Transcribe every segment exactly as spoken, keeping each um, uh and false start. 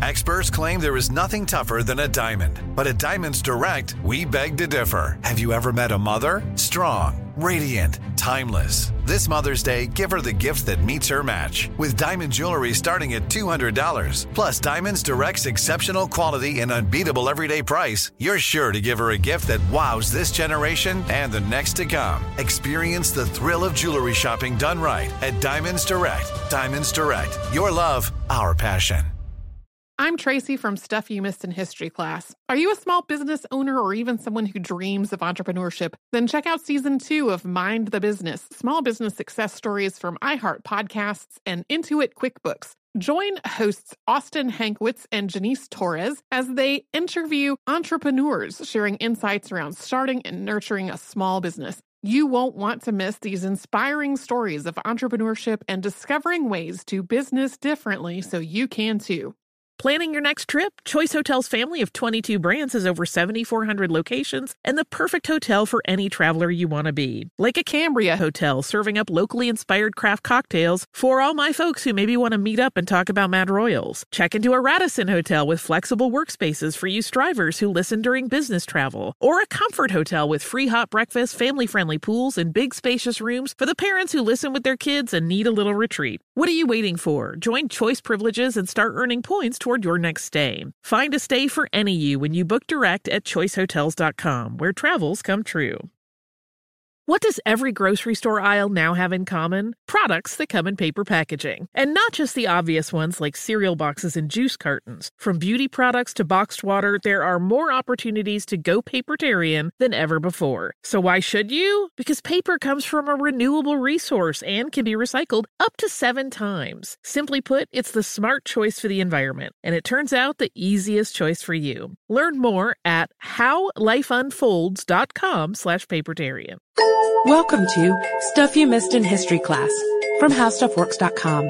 Experts claim there is nothing tougher than a diamond. But at Diamonds Direct, we beg to differ. Have you ever met a mother? Strong, radiant, timeless. This Mother's Day, give her the gift that meets her match. With diamond jewelry starting at two hundred dollars. Plus Diamonds Direct's exceptional quality and unbeatable everyday price, you're sure to give her a gift that wows this generation and the next to come. Experience the thrill of jewelry shopping done right at Diamonds Direct. Diamonds Direct. Your love, our passion. I'm Tracy from Stuff You Missed in History class. Are you a small business owner or even someone who dreams of entrepreneurship? Then check out season two of Mind the Business, small business success stories from iHeart Podcasts and Intuit QuickBooks. Join hosts Austin Hankwitz and Janice Torres as they interview entrepreneurs sharing insights around starting and nurturing a small business. You won't want to miss these inspiring stories of entrepreneurship and discovering ways to business differently so you can too. Planning your next trip? Choice Hotels' family of twenty-two brands has over seven thousand four hundred locations and the perfect hotel for any traveler you want to be. Like a Cambria Hotel, serving up locally inspired craft cocktails for all my folks who maybe want to meet up and talk about Mad Royals. Check into a Radisson Hotel with flexible workspaces for you strivers who listen during business travel. Or a Comfort Hotel with free hot breakfast, family-friendly pools, and big spacious rooms for the parents who listen with their kids and need a little retreat. What are you waiting for? Join Choice Privileges and start earning points toward your next stay. Find a stay for any you when you book direct at choice hotels dot com, where travels come true. What does every grocery store aisle now have in common? Products that come in paper packaging. And not just the obvious ones like cereal boxes and juice cartons. From beauty products to boxed water, there are more opportunities to go papertarian than ever before. So why should you? Because paper comes from a renewable resource and can be recycled up to seven times. Simply put, it's the smart choice for the environment. And it turns out the easiest choice for you. Learn more at how life unfolds dot com slash papertarian. Welcome to Stuff You Missed in History class from how stuff works dot com.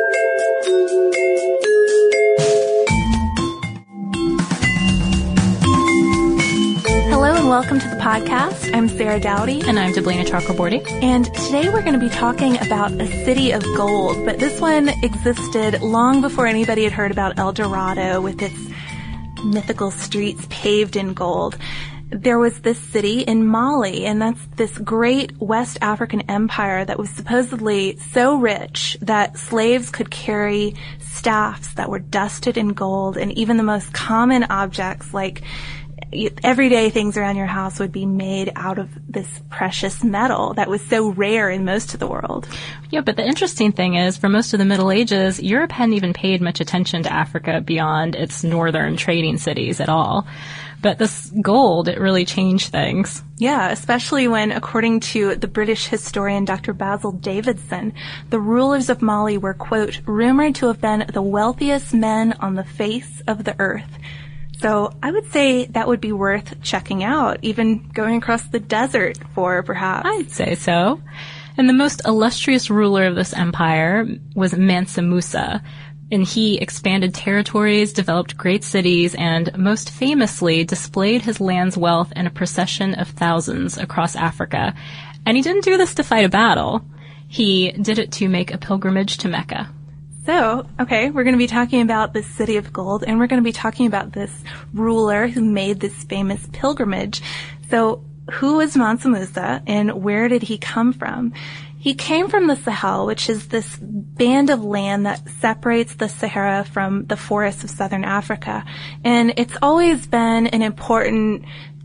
Hello and welcome to the podcast. I'm Sarah Dowdy. And I'm Deblina Chakraborty. And today we're going to be talking about a city of gold, but this one existed long before anybody had heard about El Dorado with its mythical streets paved in gold. There was this city in Mali, and that's this great West African empire that was supposedly so rich that slaves could carry staffs that were dusted in gold, and even the most common objects like everyday things around your house would be made out of this precious metal that was so rare in most of the world. Yeah, but the interesting thing is, for most of the Middle Ages, Europe hadn't even paid much attention to Africa beyond its northern trading cities at all. But this gold, it really changed things. Yeah, especially when, according to the British historian Doctor Basil Davidson, the rulers of Mali were, quote, rumored to have been the wealthiest men on the face of the earth. So I would say that would be worth checking out, even going across the desert for, perhaps. I'd say so. And the most illustrious ruler of this empire was Mansa Musa. And he expanded territories, developed great cities, and most famously displayed his land's wealth in a procession of thousands across Africa. And he didn't do this to fight a battle. He did it to make a pilgrimage to Mecca. So, okay, we're going to be talking about this city of gold, and we're going to be talking about this ruler who made this famous pilgrimage. So, who was Mansa Musa, and where did he come from? He came from the Sahel, which is this band of land that separates the Sahara from the forests of southern Africa. And it's always been an important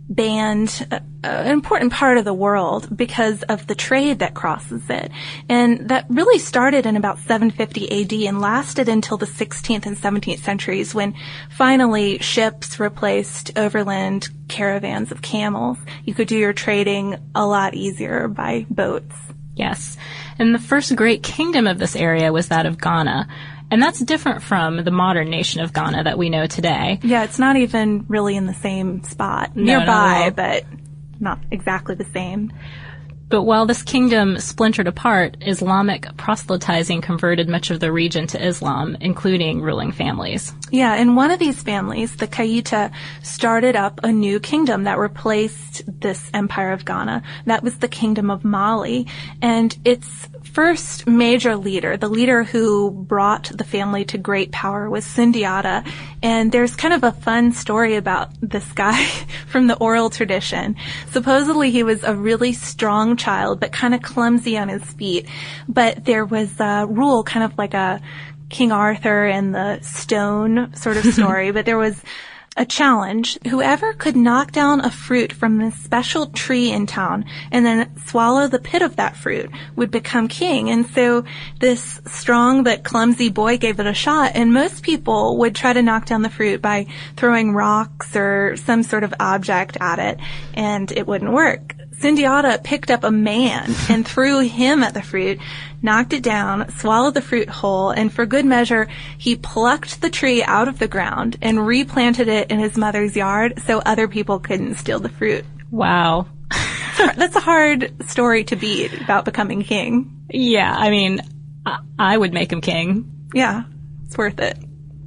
band, uh, an important part of the world because of the trade that crosses it. And that really started in about seven fifty A D and lasted until the sixteenth and seventeenth centuries, when finally ships replaced overland caravans of camels. You could do your trading a lot easier by boats. Yes. And the first great kingdom of this area was that of Ghana. And that's different from the modern nation of Ghana that we know today. Yeah, it's not even really in the same spot. No, Nearby, no, no. But not exactly the same. But while this kingdom splintered apart, Islamic proselytizing converted much of the region to Islam, including ruling families. Yeah, and one of these families, the Kaita, started up a new kingdom that replaced this empire of Ghana. That was the kingdom of Mali. And its first major leader, the leader who brought the family to great power, was Sundiata. And there's kind of a fun story about this guy from the oral tradition. Supposedly he was a really strong child, but kind of clumsy on his feet. But there was a rule, kind of like a King Arthur and the stone sort of story, but there was a challenge. Whoever could knock down a fruit from this special tree in town and then swallow the pit of that fruit would become king. And so this strong but clumsy boy gave it a shot, and most people would try to knock down the fruit by throwing rocks or some sort of object at it, and it wouldn't work. Sundiata picked up a man and threw him at the fruit, knocked it down, swallowed the fruit whole, and for good measure, he plucked the tree out of the ground and replanted it in his mother's yard so other people couldn't steal the fruit. Wow. That's a hard story to beat about becoming king. Yeah, I mean, I, I would make him king. Yeah, it's worth it.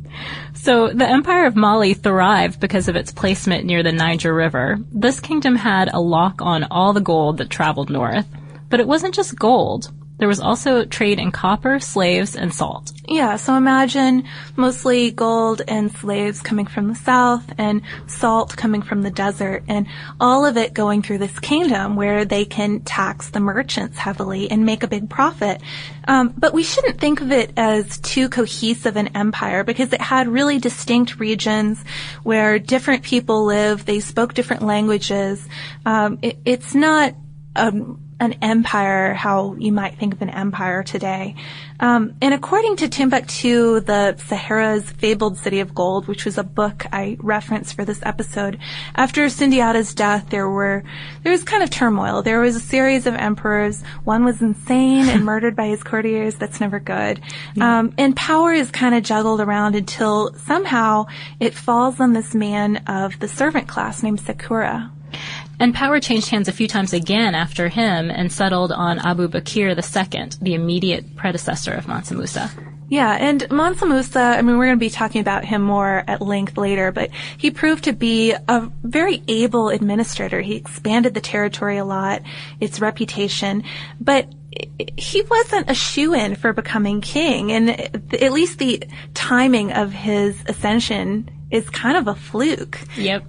So the Empire of Mali thrived because of its placement near the Niger River. This kingdom had a lock on all the gold that traveled north. But it wasn't just gold. There was also trade in copper, slaves, and salt. Yeah, so imagine mostly gold and slaves coming from the south and salt coming from the desert, and all of it going through this kingdom where they can tax the merchants heavily and make a big profit. Um, but we shouldn't think of it as too cohesive an empire because it had really distinct regions where different people lived. They spoke different languages. Um, it, it's not um, an empire how you might think of an empire today. Um, and according to Timbuktu, the Sahara's fabled city of gold, which was a book I referenced for this episode, after Sundiata's death, there were, there was kind of turmoil. There was a series of emperors. One was insane and murdered by his courtiers. That's never good. Mm. Um, and power is kind of juggled around until somehow it falls on this man of the servant class named Sakura. And power changed hands a few times again after him and settled on Abu Bakr the Second, the immediate predecessor of Mansa Musa. Yeah, and Mansa Musa, I mean, we're going to be talking about him more at length later, but he proved to be a very able administrator. He expanded the territory a lot, its reputation, but he wasn't a shoo-in for becoming king, and at least the timing of his ascension is kind of a fluke. Yep.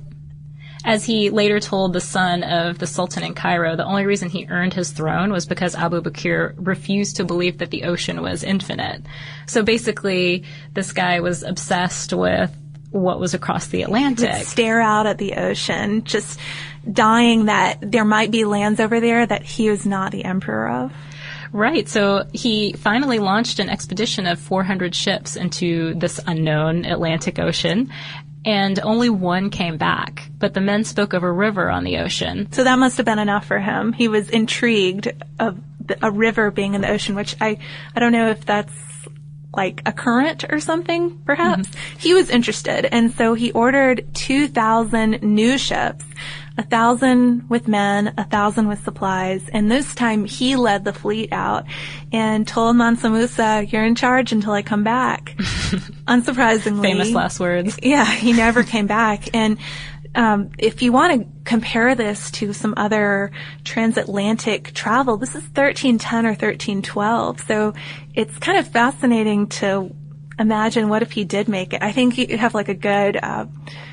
As he later told the son of the Sultan in Cairo, the only reason he earned his throne was because Abu Bakr refused to believe that the ocean was infinite. So basically, this guy was obsessed with what was across the Atlantic. He would stare out at the ocean, just dying that there might be lands over there that he was not the emperor of. Right. So he finally launched an expedition of four hundred ships into this unknown Atlantic Ocean. And only one came back, but the men spoke of a river on the ocean. So that must have been enough for him. He was intrigued of the, a river being in the ocean, which I, I don't know if that's like a current or something, perhaps. Mm-hmm. He was interested, and so he ordered two thousand new ships, a thousand with men, a thousand with supplies, and this time he led the fleet out and told Mansa Musa, "You're in charge until I come back." Unsurprisingly. Famous last words. Yeah, he never came back. And um, if you want to compare this to some other transatlantic travel, this is thirteen ten or thirteen twelve. So it's kind of fascinating to imagine what if he did make it. I think you have like a good uh,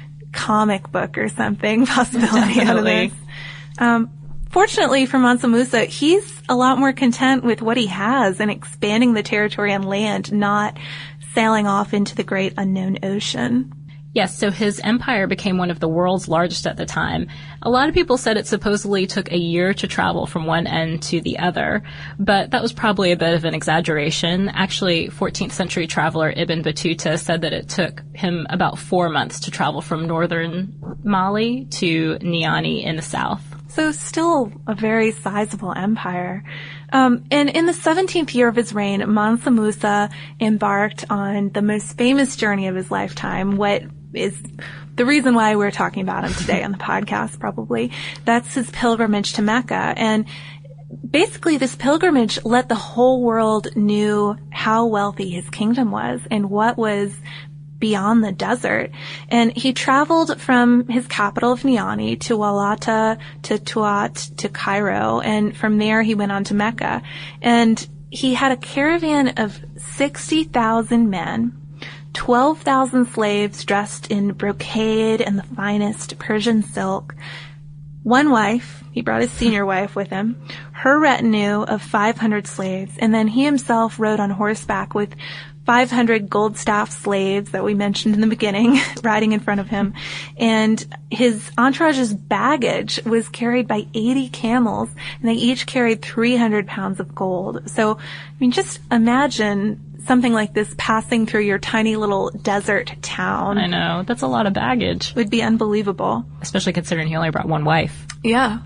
comic book or something possibility out of this. Um, fortunately for Mansa Musa, he's a lot more content with what he has and expanding the territory on land, not sailing off into the great unknown ocean. Yes, so his empire became one of the world's largest at the time. A lot of people said it supposedly took a year to travel from one end to the other, but that was probably a bit of an exaggeration. Actually, fourteenth century traveler Ibn Battuta said that it took him about four months to travel from northern Mali to Niani in the south. So still a very sizable empire. Um, and in the seventeenth year of his reign, Mansa Musa embarked on the most famous journey of his lifetime, what is the reason why we're talking about him today on the podcast, probably. That's his pilgrimage to Mecca. And basically this pilgrimage let the whole world knew how wealthy his kingdom was and what was beyond the desert. And he traveled from his capital of Niani to Walata, to Tuat, to Cairo, and from there he went on to Mecca. And he had a caravan of sixty thousand men, twelve thousand slaves dressed in brocade and the finest Persian silk, one wife, he brought his senior wife with him, her retinue of five hundred slaves, and then he himself rode on horseback with five hundred gold staff slaves that we mentioned in the beginning riding in front of him. And his entourage's baggage was carried by eighty camels, and they each carried three hundred pounds of gold. So, I mean, just imagine something like this passing through your tiny little desert town. I know. That's a lot of baggage. It would be unbelievable. Especially considering he only brought one wife. Yeah.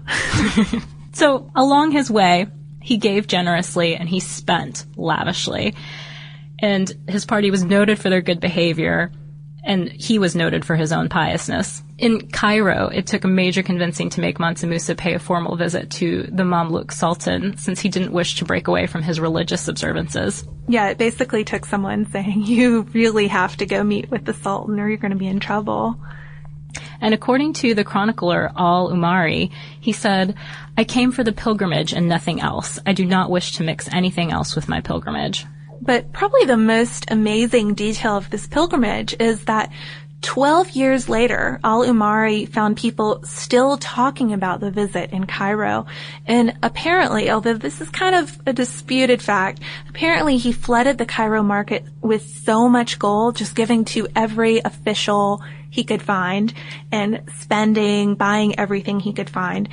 So, along his way, he gave generously and he spent lavishly. And his party was noted for their good behavior, and he was noted for his own piousness. In Cairo, it took a major convincing to make Mansa Musa pay a formal visit to the Mamluk Sultan, since he didn't wish to break away from his religious observances. Yeah, it basically took someone saying, you really have to go meet with the Sultan or you're going to be in trouble. And according to the chronicler Al-Umari, he said, "I came for the pilgrimage and nothing else. I do not wish to mix anything else with my pilgrimage." But probably the most amazing detail of this pilgrimage is that twelve years later, Al-Umari found people still talking about the visit in Cairo. And apparently, although this is kind of a disputed fact, apparently he flooded the Cairo market with so much gold, just giving to every official he could find and spending, buying everything he could find.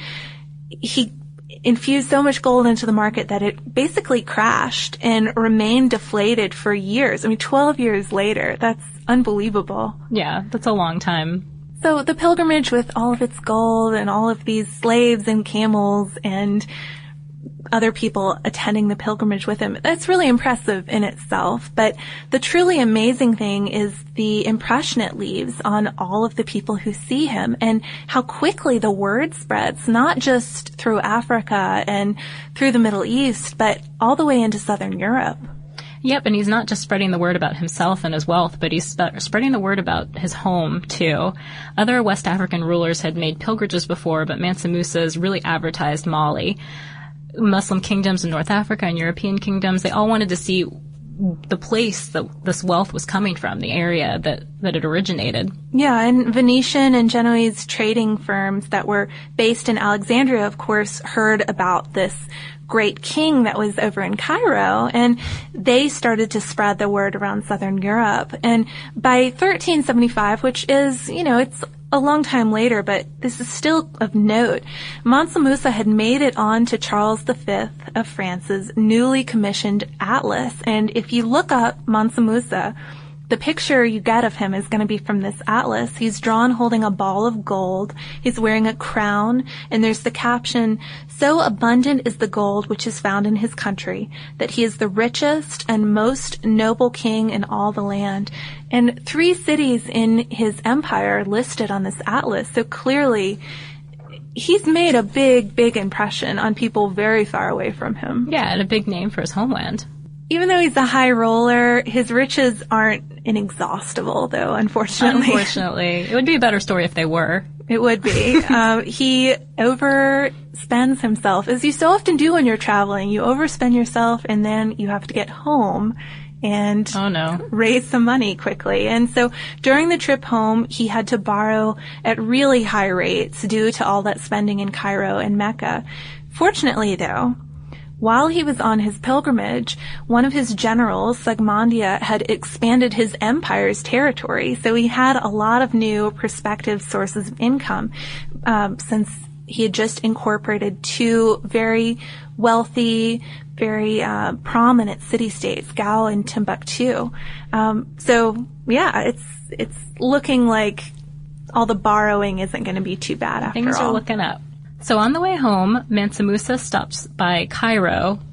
He infused so much gold into the market that it basically crashed and remained deflated for years. I mean, twelve years later, that's unbelievable. Yeah, that's a long time. So the pilgrimage with all of its gold and all of these slaves and camels and other people attending the pilgrimage with him, that's really impressive in itself. But the truly amazing thing is the impression it leaves on all of the people who see him and how quickly the word spreads, not just through Africa and through the Middle East, but all the way into Southern Europe. Yep, and he's not just spreading the word about himself and his wealth, but he's sp- spreading the word about his home, too. Other West African rulers had made pilgrimages before, but Mansa Musa's really advertised Mali. Muslim kingdoms in North Africa and European kingdoms, they all wanted to see the place that this wealth was coming from, the area that, that it originated. Yeah, and Venetian and Genoese trading firms that were based in Alexandria, of course, heard about this great king that was over in Cairo, and they started to spread the word around Southern Europe. And by thirteen seventy-five, which is, you know, it's a long time later, but this is still of note, Mansa Musa had made it on to Charles the Fifth of France's newly commissioned atlas. And if you look up Mansa Musa, the picture you get of him is going to be from this atlas. He's drawn holding a ball of gold. He's wearing a crown, and there's the caption, "So abundant is the gold which is found in his country, that he is the richest and most noble king in all the land." And three cities in his empire are listed on this atlas. So clearly, he's made a big, big impression on people very far away from him. Yeah, and a big name for his homeland. Even though he's a high roller, his riches aren't inexhaustible, though, unfortunately. Unfortunately. It would be a better story if they were. It would be. um, he overspends himself, as you so often do when you're traveling. You overspend yourself, and then you have to get home and oh, no. raise some money quickly. And so during the trip home, he had to borrow at really high rates due to all that spending in Cairo and Mecca. Fortunately, though, while he was on his pilgrimage, one of his generals, Segmondia, had expanded his empire's territory, so he had a lot of new prospective sources of income, um, since he had just incorporated two very wealthy, very uh, prominent city-states, Gao and Timbuktu. Um, so, yeah, it's it's looking like all the borrowing isn't going to be too bad after Things all. are looking up. So on the way home, Mansa Musa stops by Cairo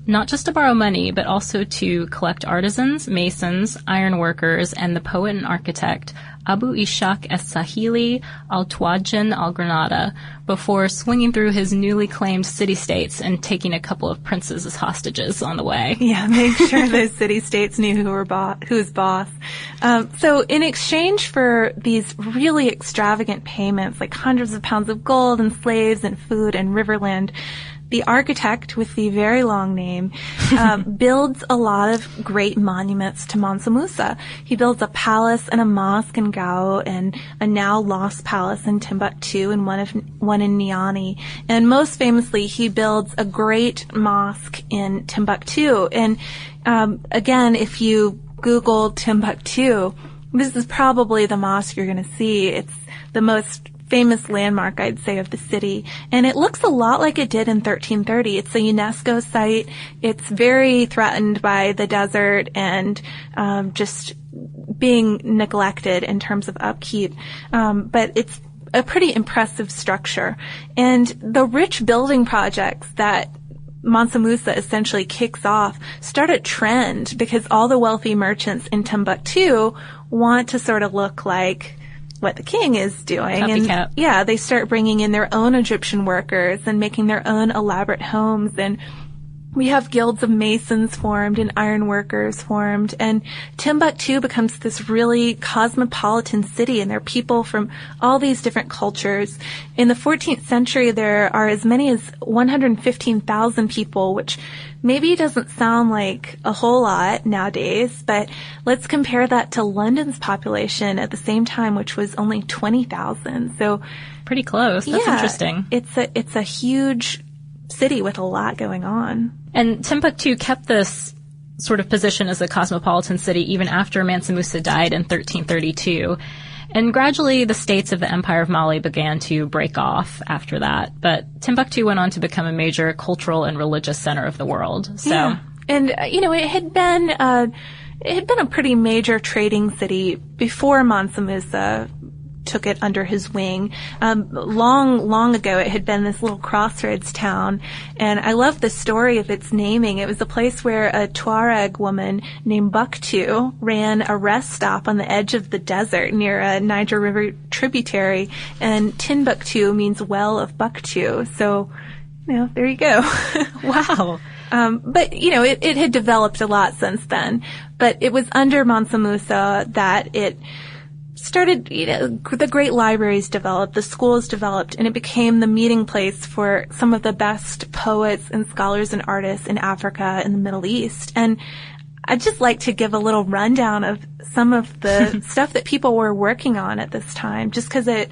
not just to borrow money, but also to collect artisans, masons, iron workers, and the poet and architect Abu Ishaq es-Sahili al-Tuwajan al-Granada before swinging through his newly claimed city-states and taking a couple of princes as hostages on the way. Yeah, make sure those city-states knew who were bo- who was boss. Um, so in exchange for these really extravagant payments, like hundreds of pounds of gold and slaves and food and riverland, the architect with the very long name uh, builds a lot of great monuments to Mansa Musa. He builds a palace and a mosque in Gao and a now lost palace in Timbuktu and one of one in Niani. And most famously, he builds a great mosque in Timbuktu. And um, again, if you Google Timbuktu, this is probably the mosque you're going to see. It's the most famous landmark, I'd say, of the city. And it looks a lot like it did in thirteen thirty. It's a UNESCO site. It's very threatened by the desert and um, just being neglected in terms of upkeep. Um, but it's a pretty impressive structure. And the rich building projects that Mansa Musa essentially kicks off start a trend because all the wealthy merchants in Timbuktu want to sort of look like what the king is doing. Copycat. And yeah, they start bringing in their own Egyptian workers and making their own elaborate homes. And we have guilds of masons formed and iron workers formed. And Timbuktu becomes this really cosmopolitan city, and there are people from all these different cultures. In the fourteenth century, there are as many as one hundred fifteen thousand people, which maybe doesn't sound like a whole lot nowadays, but let's compare that to London's population at the same time, which was only twenty thousand. So pretty close. That's yeah, interesting. It's a, it's a huge city with a lot going on. And Timbuktu kept this sort of position as a cosmopolitan city even after Mansa Musa died in thirteen thirty-two. And gradually the states of the Empire of Mali began to break off after that. But Timbuktu went on to become a major cultural and religious center of the world. So, yeah. And, uh, you know, it had been, uh, it had been a pretty major trading city before Mansa Musa took it under his wing. Um, long, long ago, it had been this little crossroads town, and I love the story of its naming. It was a place where a Tuareg woman named Bucktu ran a rest stop on the edge of the desert near a Niger River tributary, and Timbuktu means well of Bucktu. So, you know, there you go. Wow. Um, but, you know, it, it had developed a lot since then. But it was under Mansa Musa that it started, you know, the great libraries developed, the schools developed, and it became the meeting place for some of the best poets and scholars and artists in Africa and the Middle East. And I'd just like to give a little rundown of some of the stuff that people were working on at this time, just because it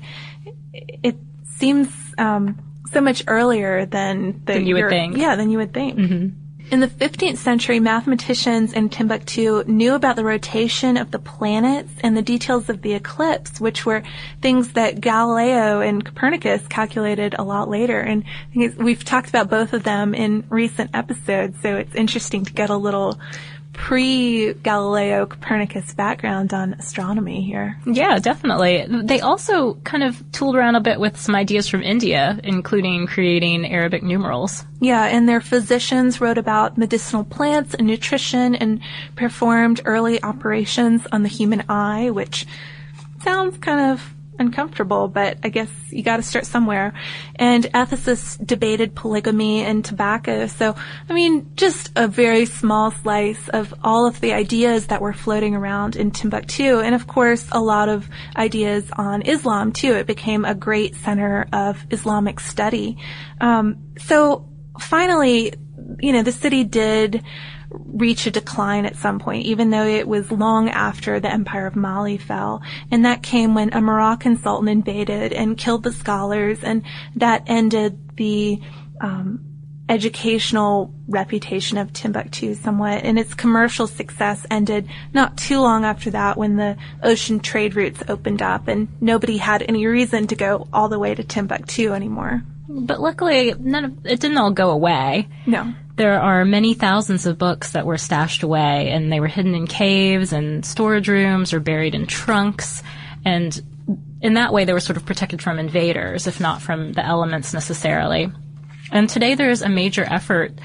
it seems um, so much earlier than the than you would Euro- think. Yeah, than you would think. Mm-hmm. In the fifteenth century, mathematicians in Timbuktu knew about the rotation of the planets and the details of the eclipse, which were things that Galileo and Copernicus calculated a lot later. And I think we've talked about both of them in recent episodes, so it's interesting to get a little pre-Galileo Copernicus background on astronomy here. Yeah, definitely. They also kind of tooled around a bit with some ideas from India, including creating Arabic numerals. Yeah, and their physicians wrote about medicinal plants and nutrition and performed early operations on the human eye, which sounds kind of uncomfortable, but I guess you got to start somewhere. And ethicists debated polygamy and tobacco. So, I mean, just a very small slice of all of the ideas that were floating around in Timbuktu. And of course, a lot of ideas on Islam too. It became a great center of Islamic study. Um, so finally, you know, the city did reach a decline at some point, even though it was long after the Empire of Mali fell. And that came when a Moroccan sultan invaded and killed the scholars, and that ended the um, educational reputation of Timbuktu somewhat. And its commercial success ended not too long after that, when the ocean trade routes opened up and nobody had any reason to go all the way to Timbuktu anymore. But luckily, none of it didn't all go away. No. There are many thousands of books that were stashed away, and they were hidden in caves and storage rooms or buried in trunks. And in that way, they were sort of protected from invaders, if not from the elements necessarily. And today there is a major effort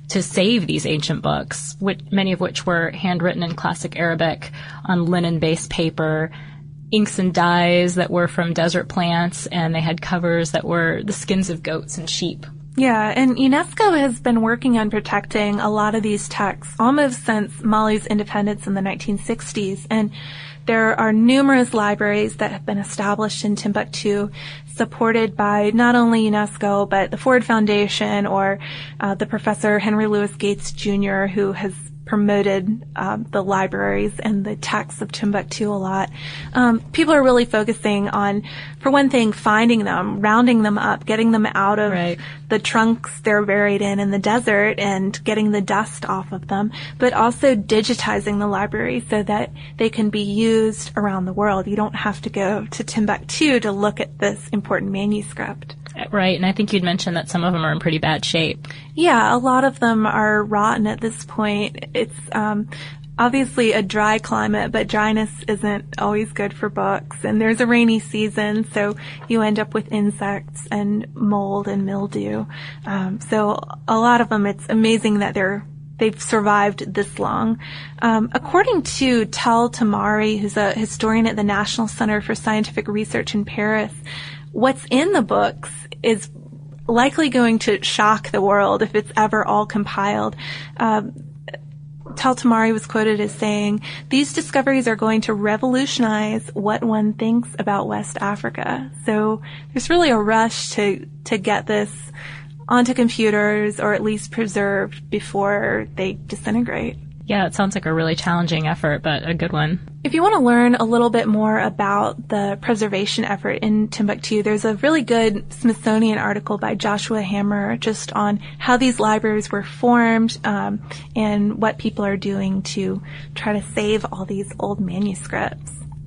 to save these ancient books, which, many of which were handwritten in classic Arabic on linen-based paper, inks and dyes that were from desert plants, and they had covers that were the skins of goats and sheep. Yeah, and UNESCO has been working on protecting a lot of these texts almost since Mali's independence in the nineteen sixties. And there are numerous libraries that have been established in Timbuktu, supported by not only UNESCO, but the Ford Foundation or uh, the Professor Henry Louis Gates Junior, who has promoted um, the libraries and the texts of Timbuktu a lot. Um, people are really focusing on, for one thing, finding them, rounding them up, getting them out of right. the trunks they're buried in in the desert and getting the dust off of them, but also digitizing the library so that they can be used around the world. You don't have to go to Timbuktu to look at this important manuscript. Right, and I think you'd mentioned that some of them are in pretty bad shape. Yeah, a lot of them are rotten at this point. It's um, obviously a dry climate, but dryness isn't always good for books. And there's a rainy season, so you end up with insects and mold and mildew. Um, so a lot of them, it's amazing that they're they've survived this long. Um, according to Tal Tamari, who's a historian at the National Center for Scientific Research in Paris, what's in the books is likely going to shock the world if it's ever all compiled. Um, Tal Tamari was quoted as saying, "These discoveries are going to revolutionize what one thinks about West Africa." So there's really a rush to, to get this onto computers or at least preserved before they disintegrate. Yeah, it sounds like a really challenging effort, but a good one. If you want to learn a little bit more about the preservation effort in Timbuktu, there's a really good Smithsonian article by Joshua Hammer just on how these libraries were formed um, and what people are doing to try to save all these old manuscripts.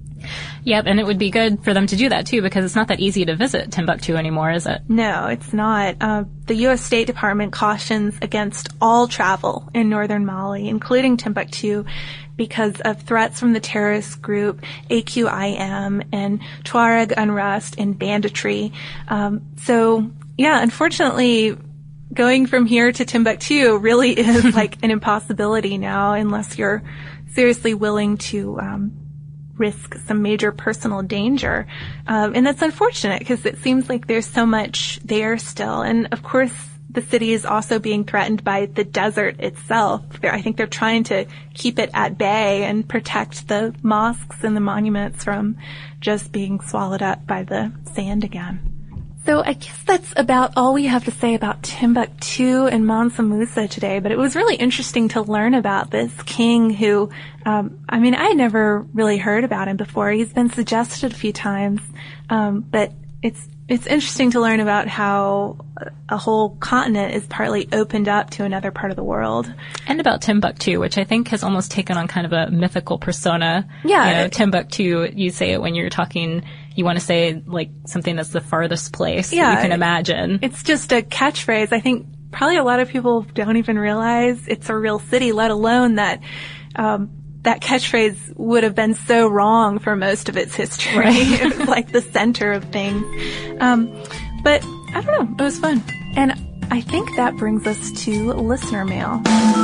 Yep, and it would be good for them to do that, too, because it's not that easy to visit Timbuktu anymore, is it? No, it's not. Uh, the U S State Department cautions against all travel in northern Mali, including Timbuktu, because of threats from the terrorist group A Q I M and Tuareg unrest and banditry. Um, so, yeah, unfortunately, going from here to Timbuktu really is like an impossibility now unless you're seriously willing to um risk some major personal danger. Um, and that's unfortunate because it seems like there's so much there still. And of course, the city is also being threatened by the desert itself. They're, I think they're trying to keep it at bay and protect the mosques and the monuments from just being swallowed up by the sand again. So I guess that's about all we have to say about Timbuktu and Mansa Musa today, but it was really interesting to learn about this king who, um, I mean, I had never really heard about him before. He's been suggested a few times, um, but it's it's interesting to learn about how a whole continent is partly opened up to another part of the world. And about Timbuktu, which I think has almost taken on kind of a mythical persona. Yeah. You know, it, Timbuktu, you say it when you're talking, you want to say like something that's the farthest place yeah, that you can imagine. It's just a catchphrase. I think probably a lot of people don't even realize it's a real city, let alone that um that catchphrase would have been so wrong for most of its history. Right. It was like the center of things. Um, but I don't know. It was fun. And I think that brings us to listener mail.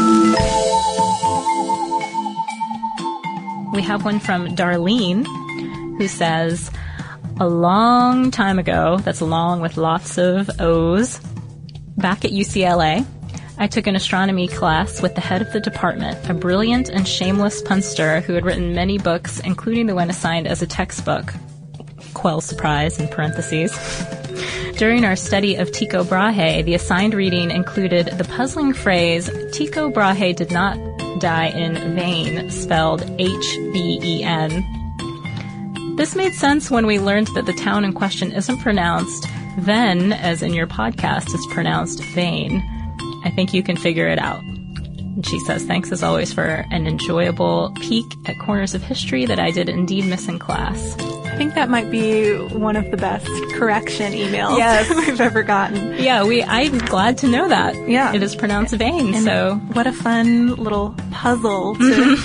We have one from Darlene who says, a long time ago, that's long with lots of O's, back at U C L A, I took an astronomy class with the head of the department, a brilliant and shameless punster who had written many books, including the one assigned as a textbook. Quell surprise in parentheses. During our study of Tycho Brahe, the assigned reading included the puzzling phrase, Tycho Brahe did not die in vain, spelled H V E N. This made sense when we learned that the town in question isn't pronounced Ven, as in your podcast, it's pronounced Vain. I think you can figure it out. And she says, thanks as always for an enjoyable peek at corners of history that I did indeed miss in class. I think that might be one of the best correction emails yes. we've ever gotten. Yeah, we. I'm glad to know that. Yeah. It is pronounced Vain, and so. What a fun little puzzle to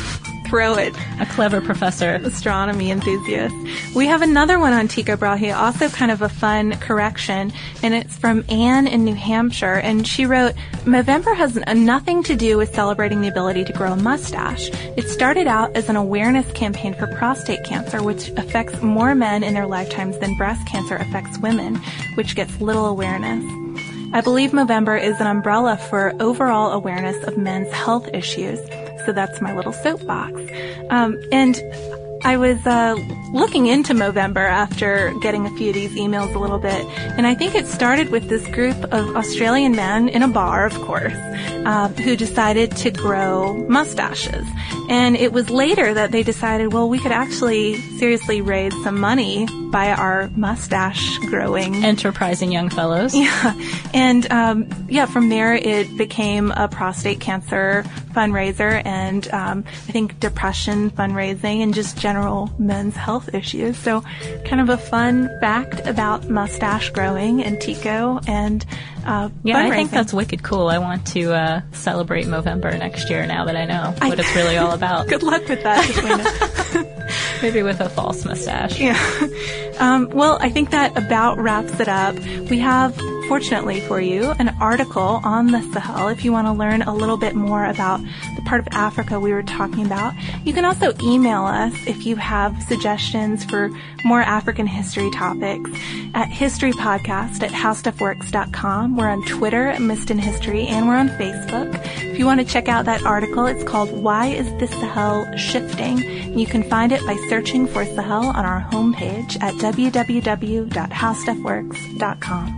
throw it. A clever professor. Astronomy enthusiast. We have another one on Tycho Brahe, also kind of a fun correction, and it's from Anne in New Hampshire, and she wrote, Movember has nothing to do with celebrating the ability to grow a mustache. It started out as an awareness campaign for prostate cancer, which affects more men in their lifetimes than breast cancer affects women, which gets little awareness. I believe Movember is an umbrella for overall awareness of men's health issues. So that's my little soapbox. Um, and I was uh, looking into Movember after getting a few of these emails a little bit, and I think it started with this group of Australian men in a bar, of course, uh, who decided to grow mustaches. And it was later that they decided, well, we could actually seriously raise some money by our mustache growing. Enterprising young fellows. Yeah. And, um, yeah, from there it became a prostate cancer fundraiser and, um, I think depression fundraising and just general men's health issues. So kind of a fun fact about mustache growing and Tycho and, uh, yeah, fundraising. I think that's wicked cool. I want to, uh, celebrate Movember next year now that I know what I, it's really all about. Good luck with that, Katrina. Maybe with a false mustache. Yeah. Um, well, I think that about wraps it up. We have, fortunately for you, an article on the Sahel if you want to learn a little bit more about the part of Africa we were talking about. You can also email us if you have suggestions for more African history topics at historypodcast at howstuffworks dot com. We're on Twitter at Missed in History, and we're on Facebook. If you want to check out that article, it's called Why is the Sahel Shifting? And you can find it by searching for Sahel on our homepage at w w w dot howstuffworks dot com.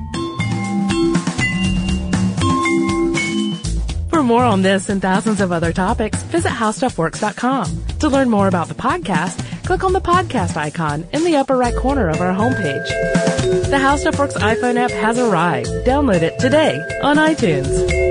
For more on this and thousands of other topics, visit how stuff works dot com. To learn more about the podcast, click on the podcast icon in the upper right corner of our homepage. The How Stuff Works iPhone app has arrived. Download it today on iTunes.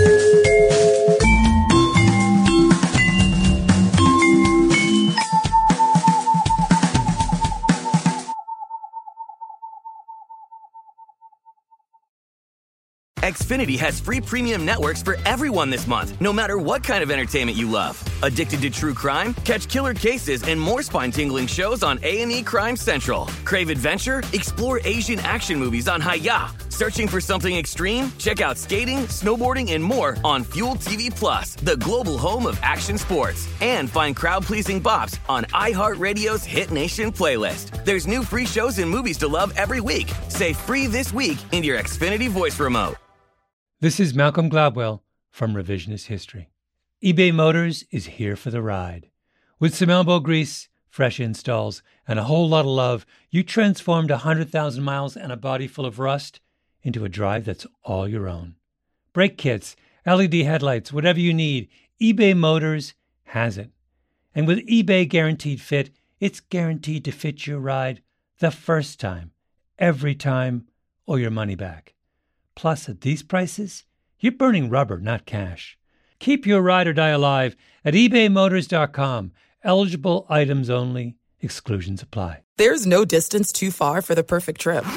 Xfinity has free premium networks for everyone this month, no matter what kind of entertainment you love. Addicted to true crime? Catch killer cases and more spine-tingling shows on A and E Crime Central. Crave adventure? Explore Asian action movies on Hi-Ya. Searching for something extreme? Check out skating, snowboarding, and more on Fuel T V Plus, the global home of action sports. And find crowd-pleasing bops on iHeartRadio's Hit Nation playlist. There's new free shows and movies to love every week. Say free this week in your Xfinity voice remote. This is Malcolm Gladwell from Revisionist History. eBay Motors is here for the ride. With some elbow grease, fresh installs, and a whole lot of love, you transformed one hundred thousand miles and a body full of rust into a drive that's all your own. Brake kits, L E D headlights, whatever you need, eBay Motors has it. And with eBay Guaranteed Fit, it's guaranteed to fit your ride the first time, every time, or your money back. Plus, at these prices, you're burning rubber, not cash. Keep your ride or die alive at ebay motors dot com. Eligible items only. Exclusions apply. There's no distance too far for the perfect trip.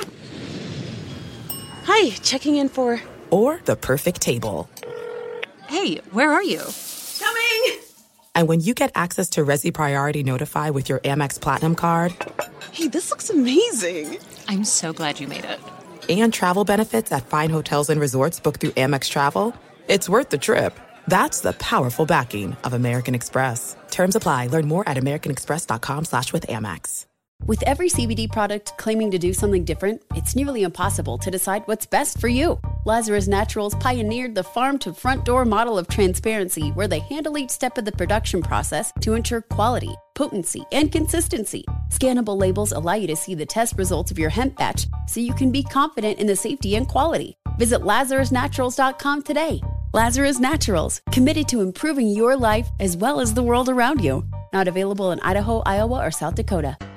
Hi, checking in for... Or the perfect table. Hey, where are you? Coming! And when you get access to Resi Priority Notify with your Amex Platinum card... Hey, this looks amazing. I'm so glad you made it. And travel benefits at fine hotels and resorts booked through Amex Travel, it's worth the trip. That's the powerful backing of American Express. Terms apply. Learn more at americanexpress.com slash with Amex. With every C B D product claiming to do something different, it's nearly impossible to decide what's best for you. Lazarus Naturals pioneered the farm-to-front-door model of transparency, where they handle each step of the production process to ensure quality, potency, and consistency. Scannable labels allow you to see the test results of your hemp batch, so you can be confident in the safety and quality. Visit lazarus naturals dot com today. Lazarus Naturals, committed to improving your life as well as the world around you. Not available in Idaho, Iowa, or South Dakota.